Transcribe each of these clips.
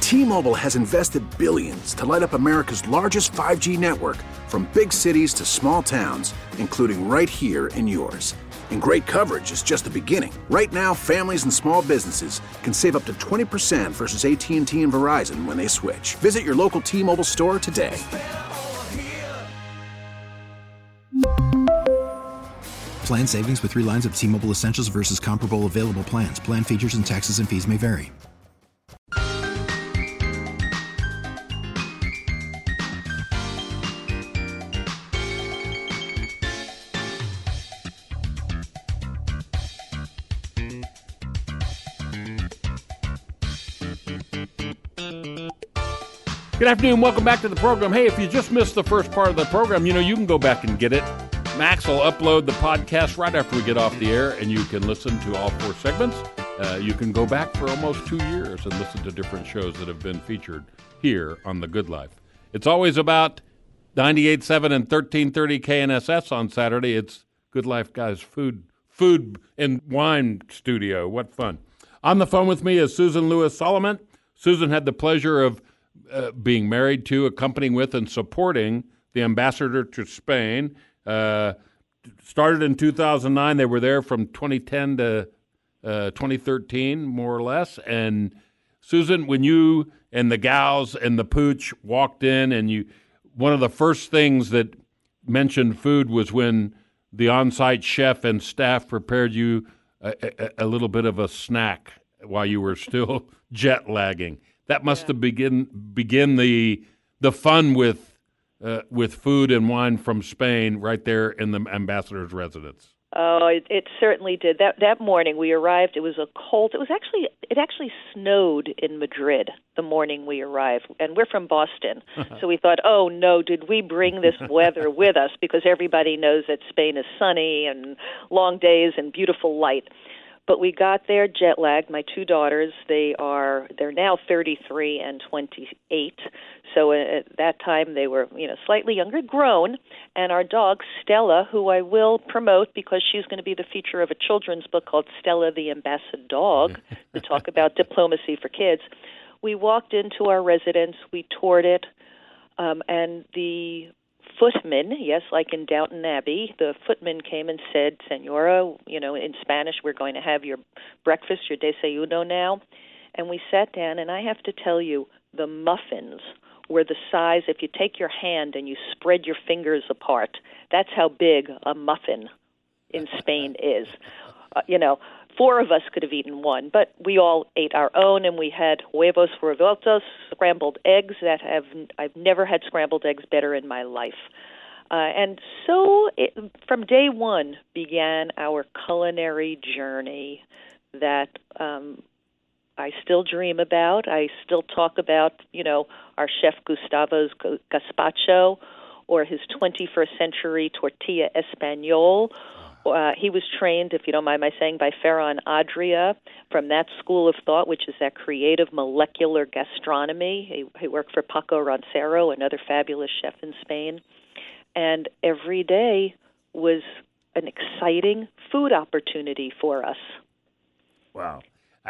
T-Mobile has invested billions to light up America's largest 5G network, from big cities to small towns, including right here in yours. And great coverage is just the beginning. Right now, families and small businesses can save up to 20% versus AT&T and Verizon when they switch. Visit your local T-Mobile store today. Plan savings with 3 lines of T-Mobile Essentials versus comparable available plans. Plan features and taxes and fees may vary. Good afternoon. Welcome back to the program. Hey, if you just missed the first part of the program, you can go back and get it. Max will upload the podcast right after we get off the air, and you can listen to all 4 segments. You can go back for almost 2 years and listen to different shows that have been featured here on The Good Life. It's always about 98.7 and 1330 KNSS on Saturday. It's Good Life Guys Food and Wine Studio. What fun. On the phone with me is Susan Lewis Solomon. Susan had the pleasure of being married to, accompanying with, and supporting the ambassador to Spain. Started in 2009. They were there from 2010 to 2013, more or less. And Susan, when you and the gals and the pooch walked in, and one of the first things that mentioned food was when the on-site chef and staff prepared you a little bit of a snack while you were still jet lagging. That must have begin the fun with food and wine from Spain right there in the ambassador's residence. Oh, it certainly did. That morning we arrived. It was a cold. It actually snowed in Madrid the morning we arrived, and we're from Boston, so we thought, oh no, did we bring this weather with us? Because everybody knows that Spain is sunny and long days and beautiful light. But we got there jet lagged. My 2 daughters, they're now 33 and 28. So at that time they were, slightly younger, grown. And our dog Stella, who I will promote because she's going to be the feature of a children's book called Stella the Ambassador Dog to talk about diplomacy for kids. We walked into our residence, we toured it, and the footman, yes, like in Downton Abbey, the footman came and said, Senora, in Spanish, we're going to have your breakfast, your desayuno now. And we sat down, and I have to tell you, the muffins were the size, if you take your hand and you spread your fingers apart, that's how big a muffin in Spain is. 4 of us could have eaten one, but we all ate our own, and we had huevos revueltos, scrambled eggs I've never had scrambled eggs better in my life. And so from day one began our culinary journey that I still dream about. I still talk about, our chef Gustavo's gazpacho or his 21st century tortilla español. He was trained, if you don't mind my saying, by Ferran Adria from that school of thought, which is that creative molecular gastronomy. He worked for Paco Roncero, another fabulous chef in Spain. And every day was an exciting food opportunity for us. Wow.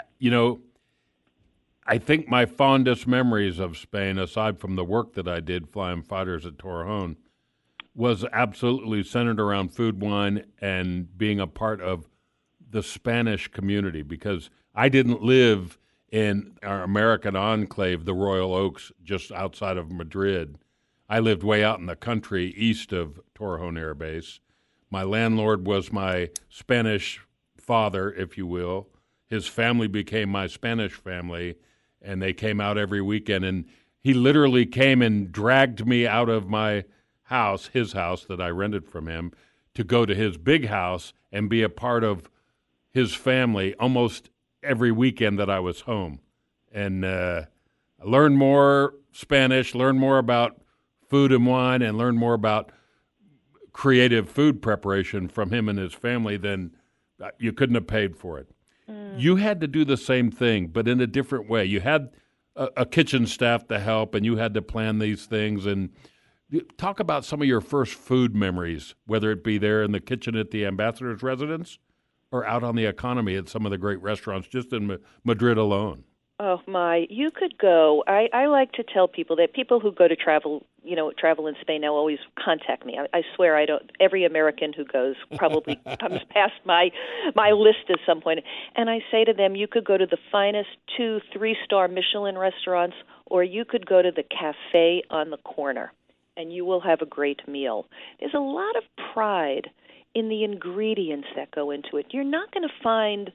I think my fondest memories of Spain, aside from the work that I did flying fighters at Torrejon, was absolutely centered around food, wine, and being a part of the Spanish community, because I didn't live in our American enclave, the Royal Oaks, just outside of Madrid. I lived way out in the country east of Torrejon Air Base. My landlord was my Spanish father, if you will. His family became my Spanish family, and they came out every weekend. And he literally came and dragged me out of my house, his house that I rented from him, to go to his big house and be a part of his family almost every weekend that I was home. And learn more Spanish, learn more about food and wine, and learn more about creative food preparation from him and his family than you couldn't have paid for it. You had to do the same thing, but in a different way. You had a kitchen staff to help, and you had to plan these things. And talk about some of your first food memories, whether it be there in the kitchen at the ambassador's residence or out on the economy at some of the great restaurants just in Madrid alone. Oh my! You could go. I like to tell people that people who go to travel in Spain now always contact me. I swear I don't. Every American who goes probably comes past my list at some point, and I say to them, you could go to the finest 2-3-star Michelin restaurants, or you could go to the cafe on the corner, and you will have a great meal. There's a lot of pride in the ingredients that go into it. You're not going to find,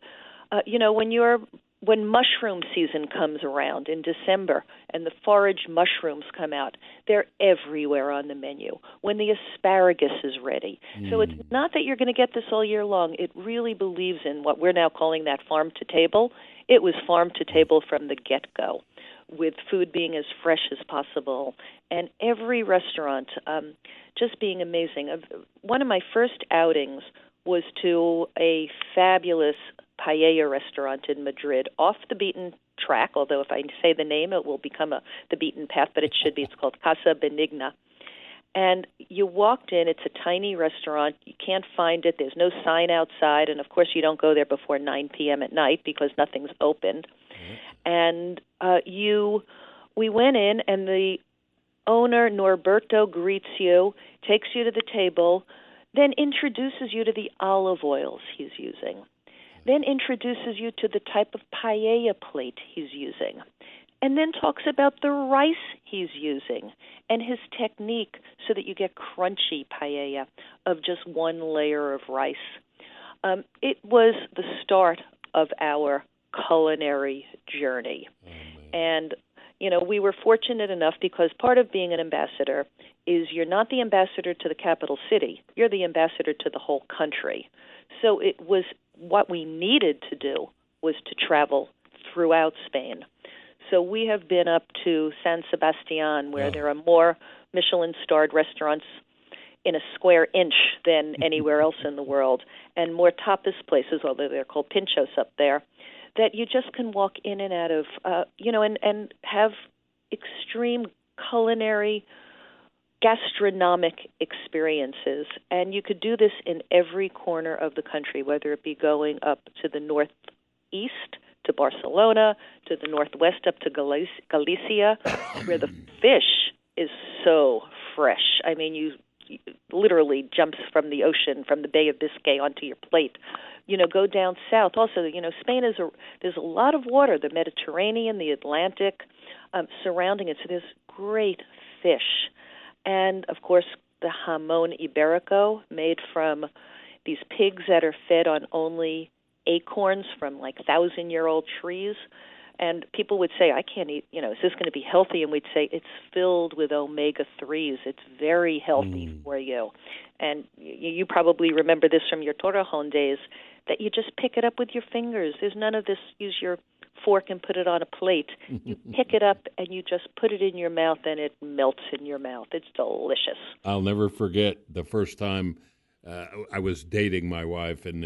when mushroom season comes around in December and the forage mushrooms come out, they're everywhere on the menu. When the asparagus is ready. So it's not that you're going to get this all year long. It really believes in what we're now calling that farm to table. It was farm to table from the get-go, with food being as fresh as possible. And every restaurant just being amazing. One of my first outings was to a fabulous paella restaurant in Madrid, off the beaten track, although if I say the name, it will become the beaten path, but it should be. It's called Casa Benigna. And you walked in. It's a tiny restaurant. You can't find it. There's no sign outside. And, of course, you don't go there before 9 p.m. at night because nothing's opened. And we went in, and the owner, Norberto, greets you, takes you to the table, then introduces you to the olive oils he's using, then introduces you to the type of paella plate he's using, and then talks about the rice he's using and his technique so that you get crunchy paella of just one layer of rice. It was the start of our culinary journey. And, we were fortunate enough because part of being an ambassador is you're not the ambassador to the capital city. You're the ambassador to the whole country. So it was what we needed to do was to travel throughout Spain. So we have been up to San Sebastián, where there are more Michelin-starred restaurants in a square inch than anywhere else in the world, and more tapas places, although they're called pinchos up there, that you just can walk in and out of, and have extreme culinary, gastronomic experiences. And you could do this in every corner of the country, whether it be going up to the northeast, to Barcelona, to the northwest, up to Galicia, where the fish is so fresh. I mean, you literally jumps from the ocean, from the Bay of Biscay onto your plate. Go down south. Also, Spain there's a lot of water, the Mediterranean, the Atlantic, surrounding it. So there's great fish. And, of course, the jamón ibérico, made from these pigs that are fed on only acorns from, 1,000-year-old trees. And people would say, I can't eat, is this going to be healthy? And we'd say, it's filled with omega-3s. It's very healthy for you. And you probably remember this from your Torrejon days, that you just pick it up with your fingers. There's none of this, use your fork and put it on a plate. You pick it up and you just put it in your mouth and it melts in your mouth. It's delicious. I'll never forget the first time I was dating my wife, and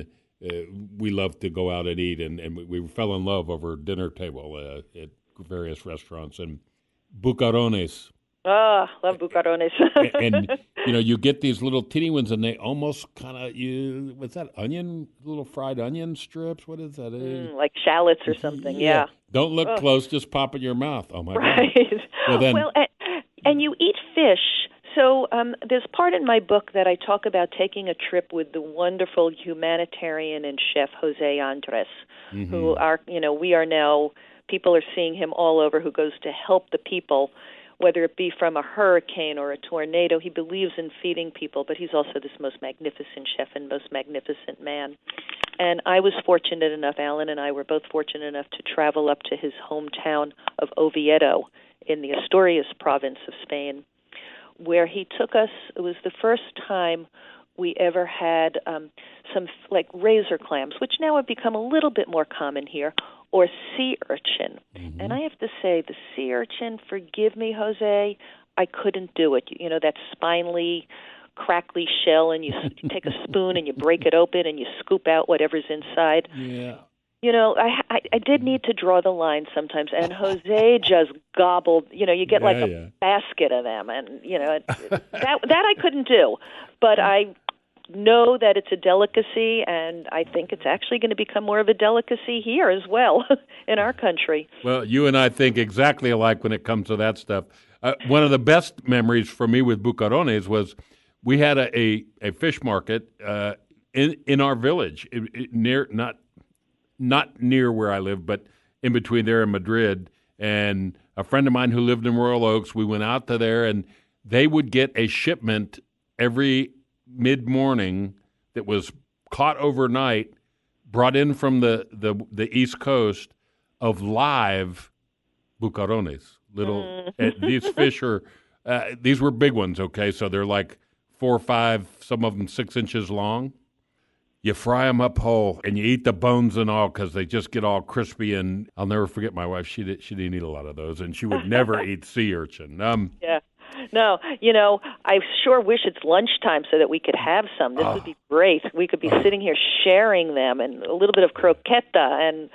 we loved to go out and eat, and we fell in love over a dinner table at various restaurants. And bucarones. Ah, love bucarones. and you get these little teeny ones, and they almost kind of, what's that, little fried onion strips? What is that? Like shallots or something, yeah. Don't look close, just pop in your mouth. Oh, my right. God. Well, and you eat fish. So there's part in my book that I talk about taking a trip with the wonderful humanitarian and chef Jose Andres, who are, we are now, people are seeing him all over, who goes to help the people, whether it be from a hurricane or a tornado. He believes in feeding people, but he's also this most magnificent chef and most magnificent man. And I was fortunate enough, Alan and I were both fortunate enough to travel up to his hometown of Oviedo in the Asturias province of Spain, where he took us. It was the first time we ever had some razor clams, which now have become a little bit more common here, or sea urchin. And I have to say, the sea urchin, forgive me, Jose, I couldn't do it. That spinely, crackly shell, and you take a spoon and you break it open and you scoop out whatever's inside. Yeah. I did need to draw the line sometimes, and Jose just gobbled. You get a basket of them, and that I couldn't do, but I know that it's a delicacy, and I think it's actually going to become more of a delicacy here as well in our country. Well, you and I think exactly alike when it comes to that stuff. One of the best memories for me with Bucarones was we had a fish market in our village, near not near where I live, but in between there and Madrid. And a friend of mine who lived in Royal Oaks, we went out to there, and they would get a shipment every mid-morning that was caught overnight, brought in from the East Coast of live bucarones. These fish are these were big ones. Okay, so they're like 4 or 5, some of them 6 inches long. You fry them up whole, and you eat the bones and all because they just get all crispy. And I'll never forget my wife. She didn't eat a lot of those, and she would never eat sea urchin. Yeah. No, I sure wish it's lunchtime so that we could have some. This would be great. We could be sitting here sharing them, and a little bit of croqueta, and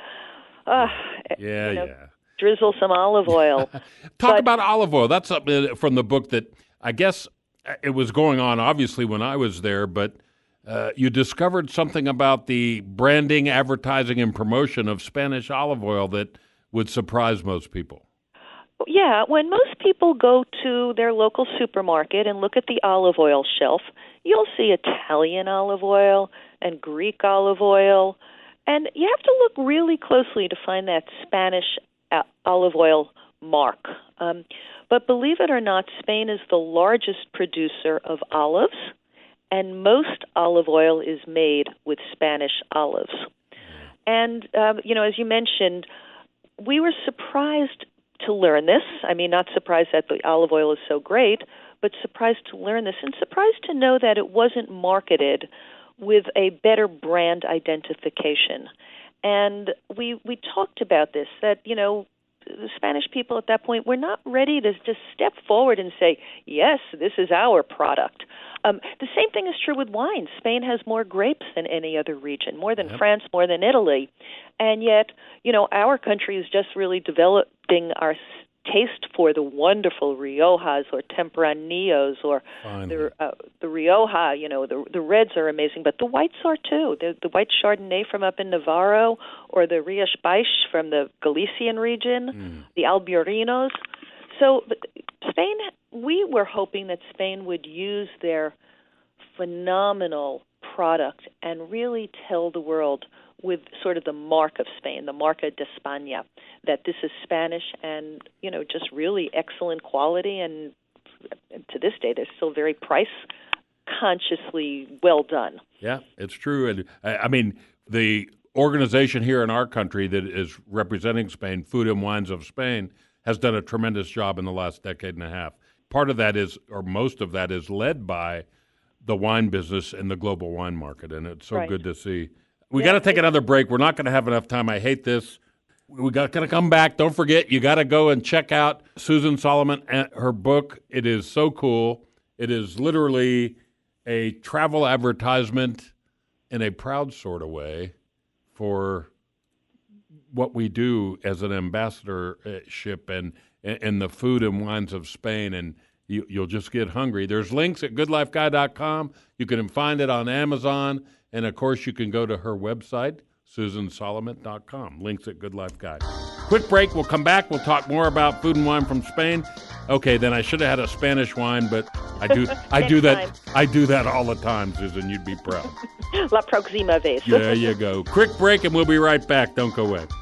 drizzle some olive oil. Talk about olive oil. That's something from the book that I guess it was going on, obviously, when I was there, but you discovered something about the branding, advertising, and promotion of Spanish olive oil that would surprise most people. Yeah, when most people go to their local supermarket and look at the olive oil shelf, you'll see Italian olive oil and Greek olive oil, and you have to look really closely to find that Spanish olive oil mark. But believe it or not, Spain is the largest producer of olives, and most olive oil is made with Spanish olives. And, as you mentioned, we were surprised to learn this. I mean, not surprised that the olive oil is so great, but surprised to learn this, and surprised to know that it wasn't marketed with a better brand identification. And we talked about this, that, the Spanish people at that point were not ready to just step forward and say, yes, this is our product. The same thing is true with wine. Spain has more grapes than any other region, more than France, more than Italy. And yet, our country is just really developing our taste for the wonderful Riojas or Tempranillos or the Rioja. The reds are amazing, but the whites are too. The white Chardonnay from up in Navarro or the Rias Baixas from the Galician region, the Albarinos. So Spain, we were hoping that Spain would use their phenomenal product and really tell the world with sort of the mark of Spain, the Marca de España, that this is Spanish and, just really excellent quality. And to this day, they're still very price-consciously well done. Yeah, it's true. And I mean, the organization here in our country that is representing Spain, Food and Wines of Spain, has done a tremendous job in the last decade and a half. Part of that is, or most of that is led by the wine business and the global wine market, and it's so good to see. We got to take another break. We're not going to have enough time. I hate this. We got to come back. Don't forget, you got to go and check out Susan Solomon and her book. It is so cool. It is literally a travel advertisement in a proud sort of way for what we do as an ambassadorship and the food and wines of Spain, and you'll just get hungry. There's links at goodlifeguy.com. You can find it on Amazon, and, of course, you can go to her website, susansolomon.com. Links at Good Life Guy. Quick break. We'll come back. We'll talk more about food and wine from Spain. Okay, then I should have had a Spanish wine, but I do that. I do that all the time, Susan. You'd be proud. La próxima vez. There you go. Quick break, and we'll be right back. Don't go away.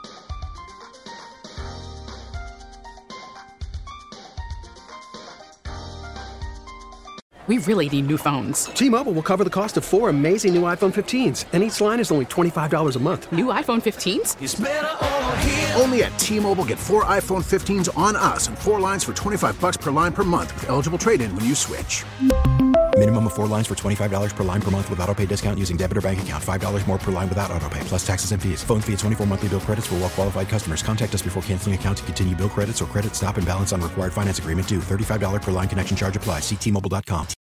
We really need new phones. T-Mobile will cover the cost of 4 amazing new iPhone 15s, and each line is only $25 a month. New iPhone 15s? It's better over here. Only at T-Mobile, get 4 iPhone 15s on us and 4 lines for $25 per line per month with eligible trade-in when you switch. Minimum of 4 lines for $25 per line per month with autopay discount using debit or bank account. $5 more per line without autopay, plus taxes and fees. Phone fee at 24 monthly bill credits for well-qualified customers. Contact us before canceling account to continue bill credits or credit stop and balance on required finance agreement due. $35 per line connection charge applies. See T-Mobile.com.